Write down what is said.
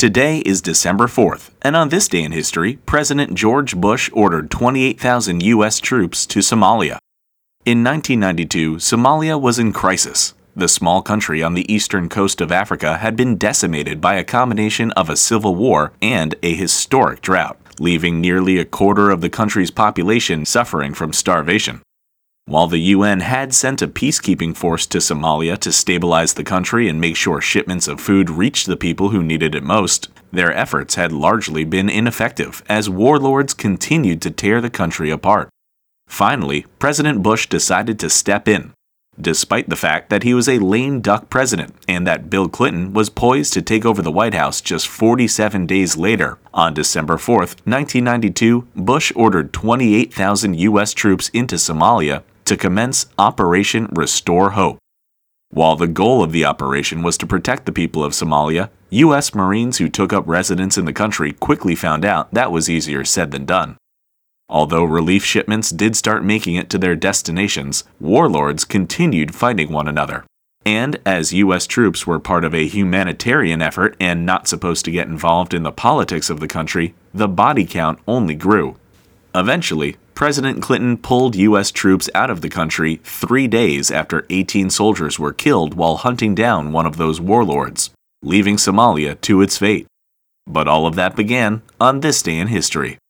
Today is December 4th, and on this day in history, President George Bush ordered 28,000 U.S. troops to Somalia. In 1992, Somalia was in crisis. The small country on the eastern coast of Africa had been decimated by a combination of a civil war and a historic drought, leaving nearly a quarter of the country's population suffering from starvation. While the UN had sent a peacekeeping force to Somalia to stabilize the country and make sure shipments of food reached the people who needed it most, their efforts had largely been ineffective as warlords continued to tear the country apart. Finally, President Bush decided to step in, despite the fact that he was a lame duck president and that Bill Clinton was poised to take over the White House just 47 days later. On December 4, 1992, Bush ordered 28,000 U.S. troops into Somalia to commence Operation Restore Hope. While the goal of the operation was to protect the people of Somalia, U.S. Marines who took up residence in the country quickly found out that was easier said than done. Although relief shipments did start making it to their destinations, warlords continued fighting one another. And as U.S. troops were part of a humanitarian effort and not supposed to get involved in the politics of the country, the body count only grew. Eventually, President Clinton pulled U.S. troops out of the country 3 days after 18 soldiers were killed while hunting down one of those warlords, leaving Somalia to its fate. But all of that began on this day in history.